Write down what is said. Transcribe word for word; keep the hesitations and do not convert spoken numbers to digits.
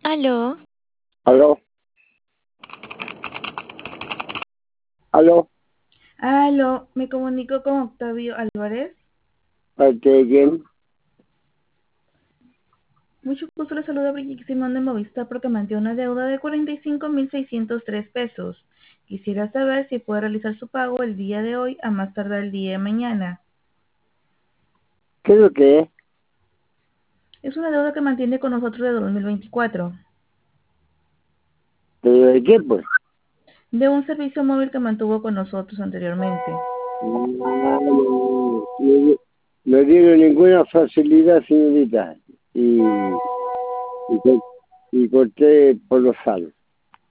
Aló, ¿Aló? ¿Aló? Aló, me comunico con Octavio Álvarez. ¿Parte de quién? Mucho gusto, le saluda Brigitte Simón de Movistar porque mantiene una deuda de cuarenta y cinco mil seiscientos tres pesos. Quisiera saber si puede realizar su pago el día de hoy a más tardar el día de mañana. ¿Qué es lo que es? Es una deuda que mantiene con nosotros de dos mil veinticuatro, ¿Pero de qué, pues? de un servicio móvil que mantuvo con nosotros anteriormente. No, no, no, no dieron ninguna facilidad, señorita. Y, y, co- y corté por los salos.